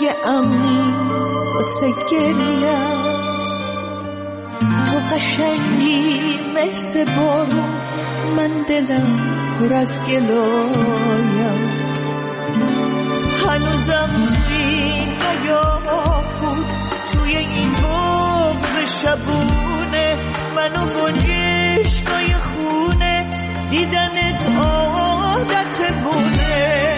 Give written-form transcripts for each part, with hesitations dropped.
اگه امنی واسه گریت، تو قشنگی مثل بارون، من دلم پر از گلایت. هنوزم توی نگاه بود، توی این بغض شبونه، منو با چشمای خونه دیدنت عادت بونه.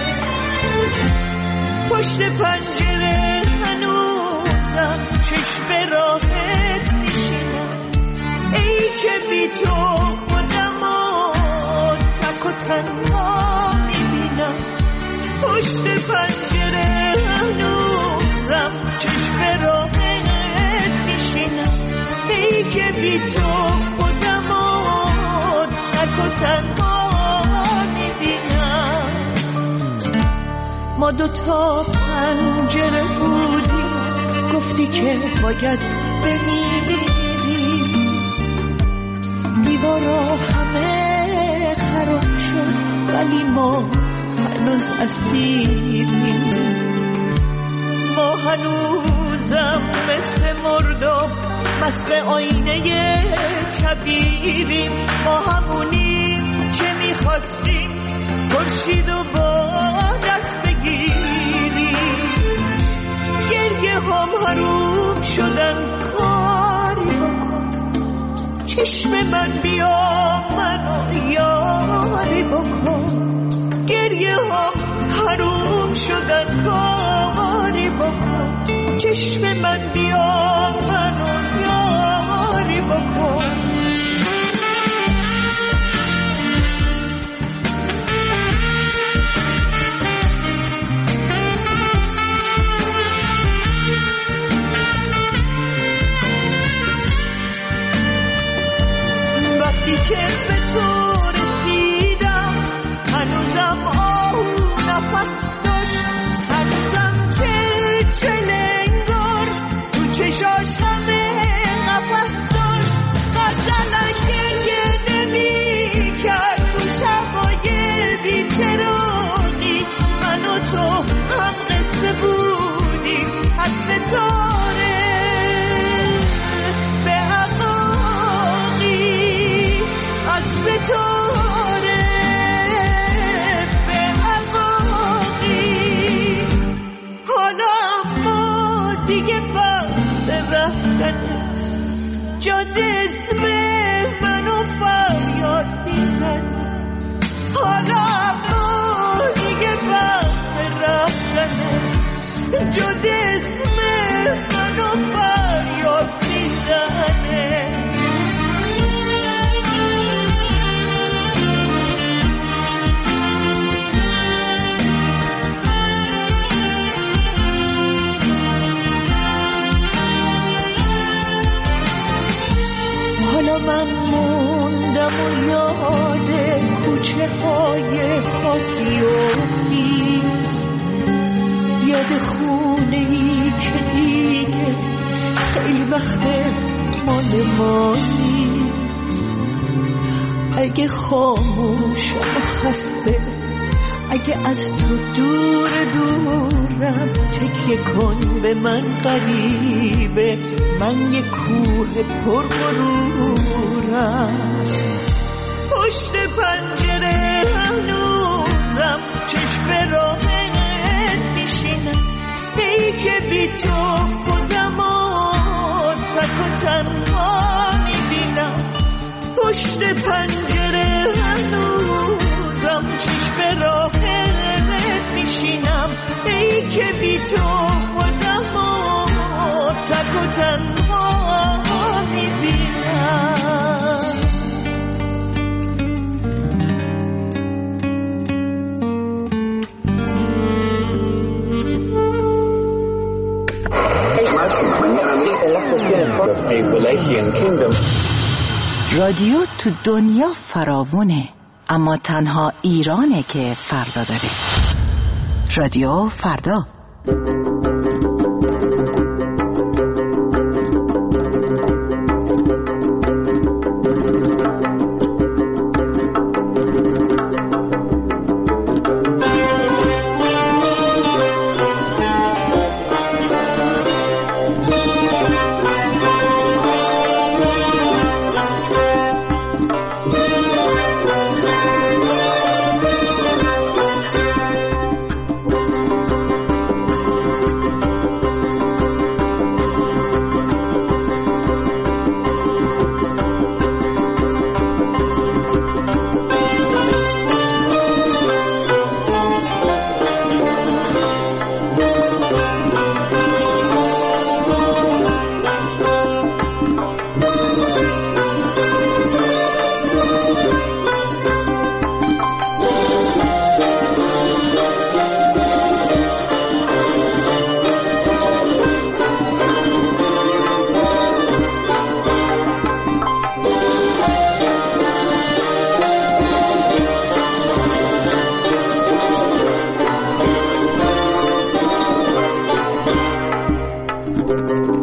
پشت پنجره هنوزم چشم راحت میشینم، ای که بی تو خودمو تک و تنها میبینم. پشت پنجره هنوزم چشم راحت میشینم، ای که بی تو خودمو تک و تنها میبینم. ما دوتا پنجره بودیم، گفتی که باید بمیری، دیوارا همه خراب شد ولی ما هنوز اسیریم. ما هنوزم مثل مرداب مسخ آینه کبیریم. ما همونیم که میخواستیم خورشیدو با دست بگیریم. گریه هم حروم شدن، کاری بکن چشم من بیا منو یاری بکن. گریه هم حروم شدن، کاری بکن چشم من بیا منو یاری بکن. وقتی که به تو رسیدم هنوزم آهو نفس داشت، هنوزم چلنگار تو چشاش همه نفس داشت. غزلش گریه نمی کرد تو شبای بی‌چراغی، من و تو هم قصه بودیم از ستاره به عقاقی، از ستاره به عقاقی. حالا ما دیگه بس رفتنه، جاده اسم منو فریاد میزنه. حالا ما دیگه بس رفتنه، جاده اسم منو فریاد میزنه. حالا من موندم و یاد کوچه های خاکی و خیز، یاد خونه ای که دیگه خیلی وقت مال ما نیست. اگه خاموشم و خسته، اگه از تو دور دورم، تکیه کن به من غریبه، من یه کوه پرغرورم. پشت پنجره هنوزم چشم راحت میشینم، ای که بی تو خودمو تک و تنها میبینم. پشت پنجره هنوزم چشم راحت میشینم، ای که بی تو خودمو تک و تنها میبینم. رادیو تو دنیا فراوونه، اما تنها ایرانه که فردا داره. رادیو فردا.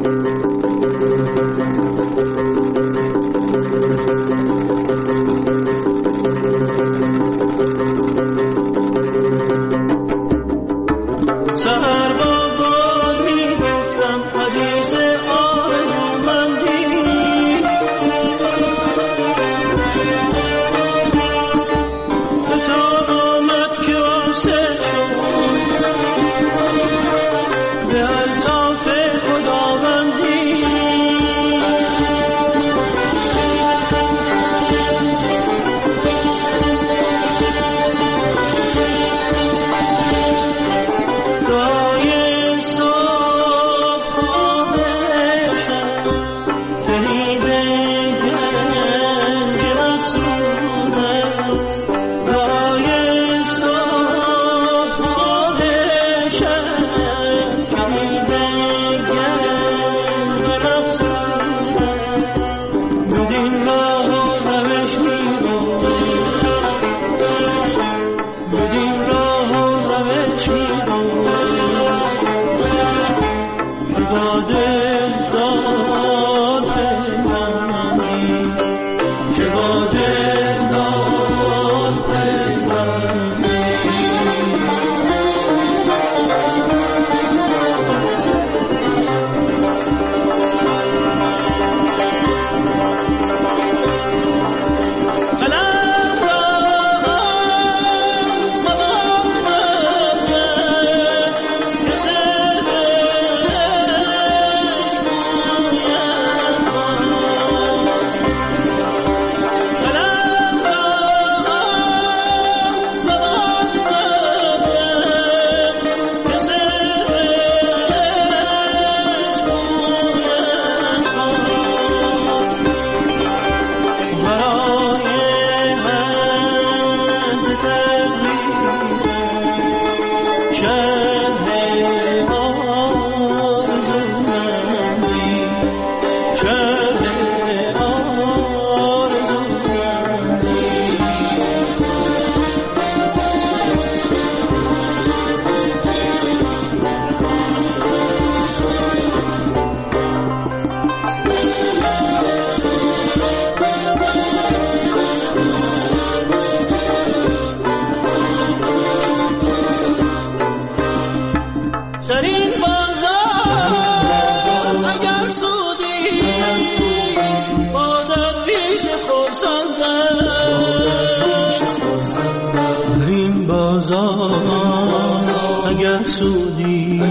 اگر سودی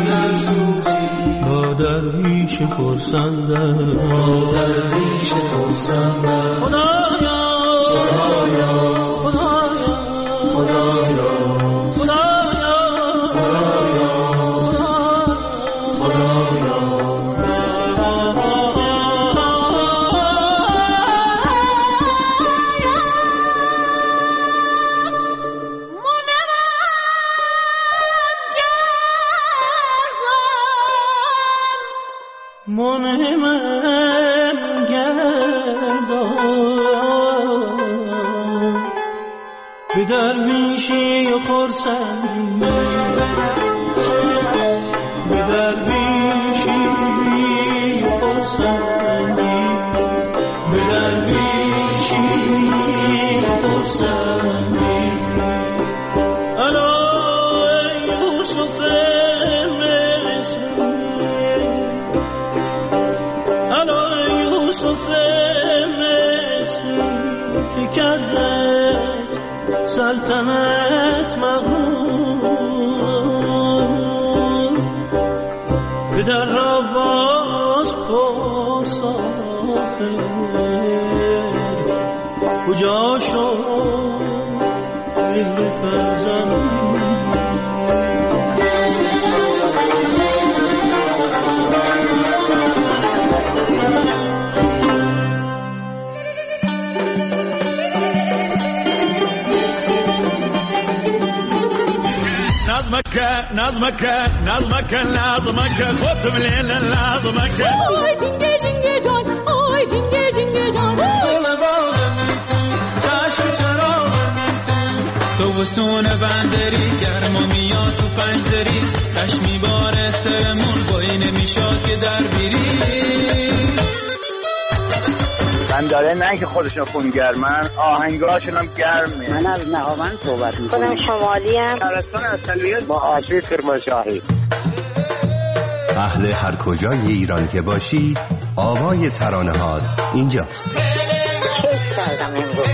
با درویش خرسنده خدایا به درویشی خرسندی به درویشی خرسندی به درویشی خرسندی الا یوسف مصری الا یوسف مصری که کرده سلطنت مغرور پدر را باز پرس آخر کجا شد مهر فرزند نظمك خد من الليل لازمك اوه جنگه جنگه جان اوه جنگه جنگه جان دل باغم تو چشم چراغم تو و سون بندری گرم و میاد تو پنجدری چشمی باره سرمون بایی نمیشاد که در بیری من داره نه که خودشون خونگرمن آهنگاشون هم گرمه. من از نهاوند صحبت میکنم. خودم شمالی ام. شهرستان اصلیت با آشوی کرمانشاهی. اهل هر کجای ایران که باشی آوای ترانه‌هات اینجاست. کیف کردم امروز.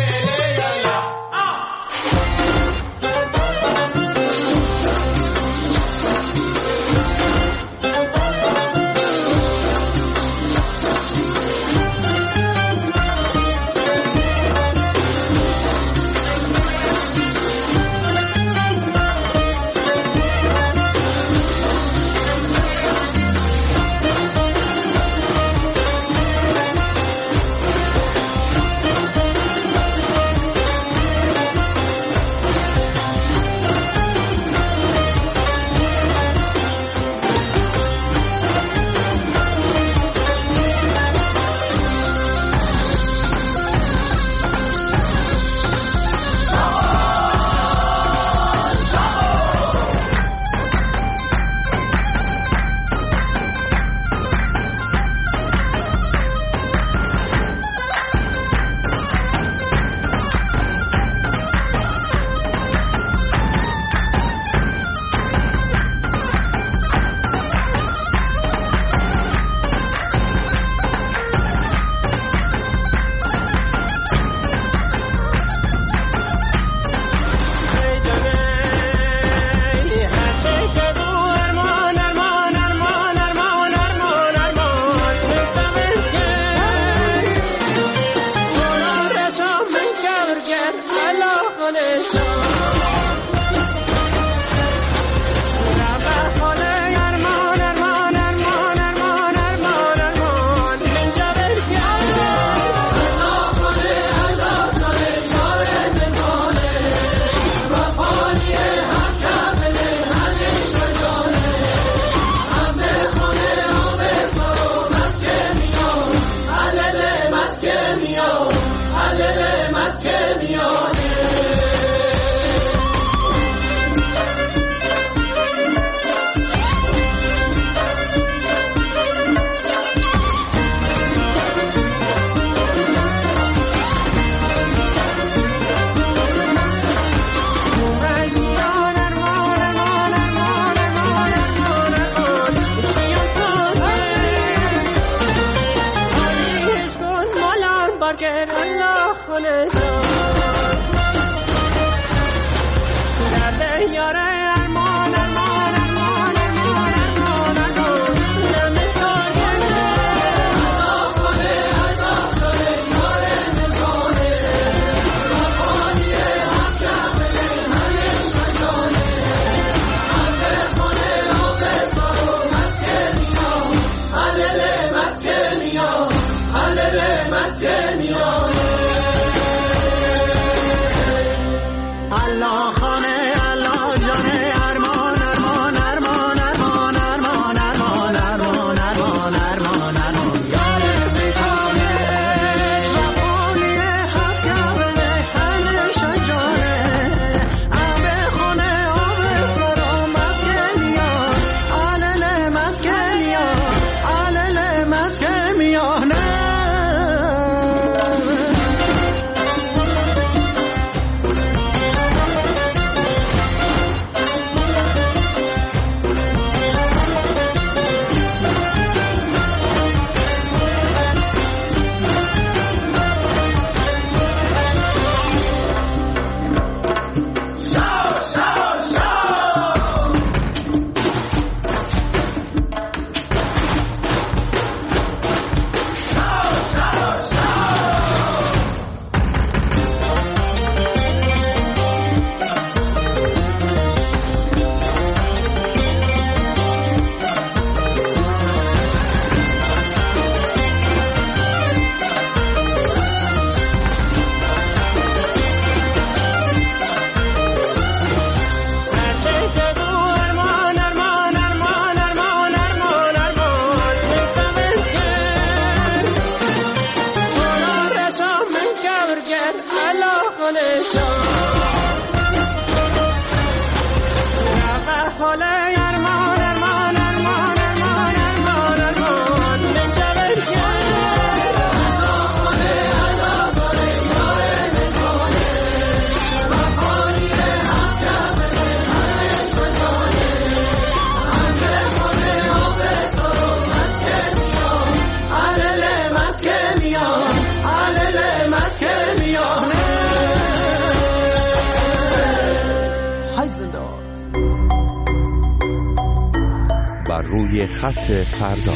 روی خط فردا.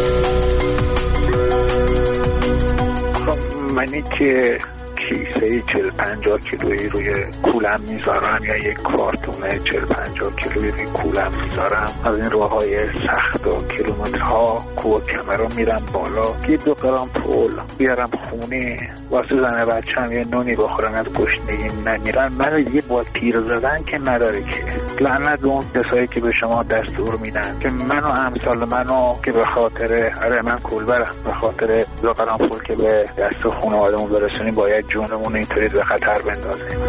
منی که کیسه 40-50 کیلویی روی کولم میذارم یا یک کارتون 40-50 کیلویی روی کولم میذارم، از این راههای سخت و کیلومترها کوه کمر رو میرم بالا، 2 گرم پول بیارم خونه واسه زن بچه‌م یه نونی بخورن، از گشنگی نمیرن. من دیگه با تیر زدن که نداره که. لعنت به اون کسایی که به شما دستور میدن که منو امثال منو که به خاطر من کولبرم، به خاطر 2 گرم پول که به دست خانواده‌مون برسونیم باید جونمون اینطوری به خطر بندازیم.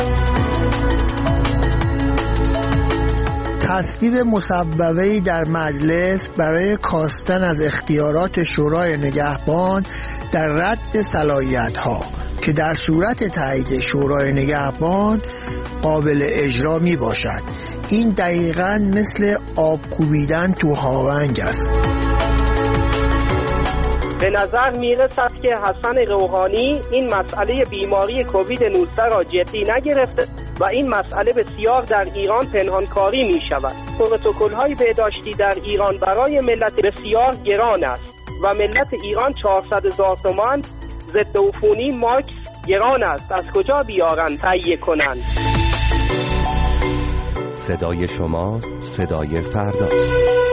تصویب مصوبه‌ای در مجلس برای کاستن از اختیارات شورای نگهبان در رد صلاحیت‌ها که در صورت تایید شورای نگهبان قابل اجرا می باشد. این دقیقاً مثل آب کوبیدن تو هاونگ است. به نظر میرسد که حسن روحانی این مسئله بیماری کووید 19 را جدی نگرفته و این مسئله بسیار در ایران پنهانکاری می شود. پروتکل‌های بهداشتی در ایران برای ملت بسیار گران است و ملت ایران 400,000 تومان ضد عفونی ماکس گران است. از کجا بیارن تهیه کنند؟ صدای شما صدای فرداست.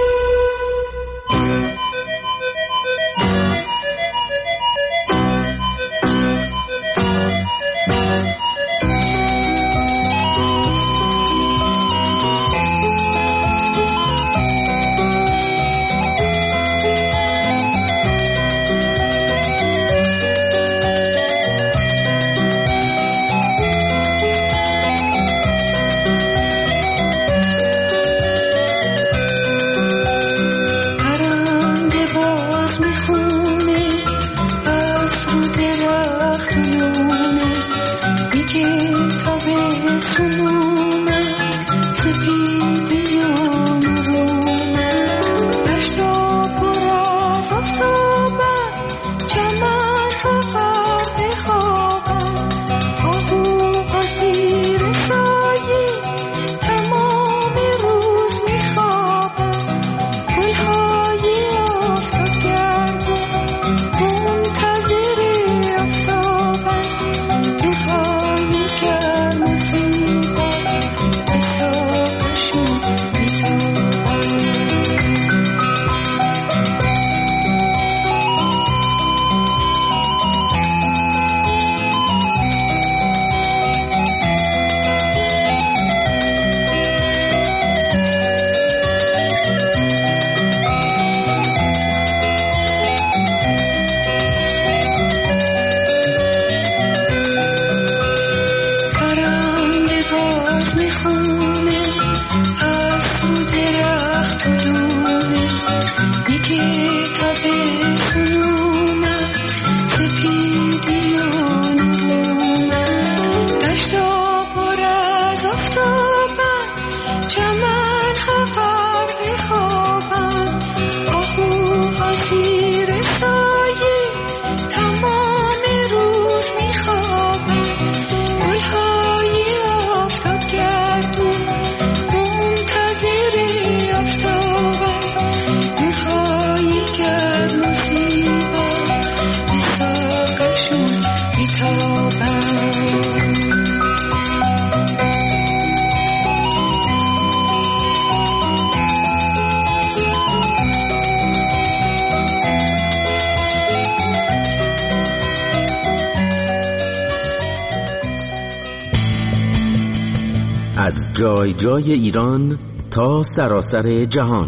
از جای جای ایران تا سراسر جهان،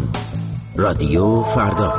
رادیو فردا.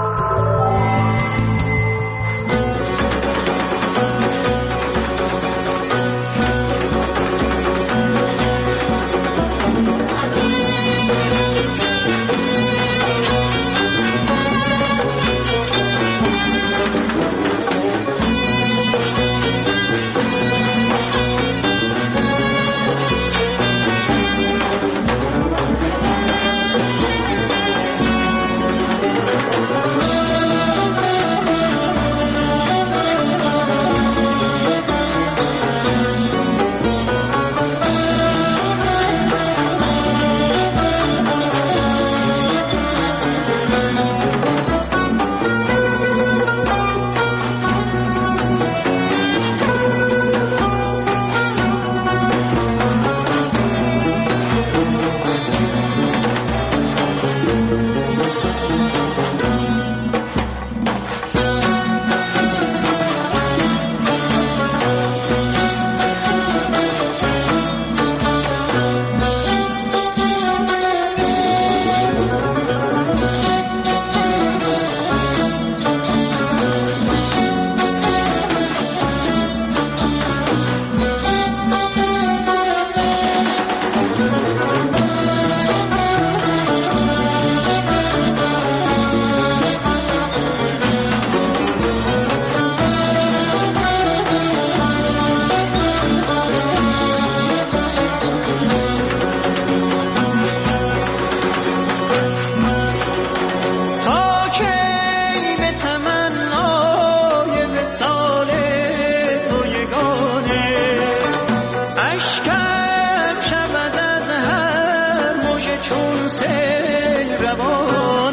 اشکم شود از هر موج چون سیل روان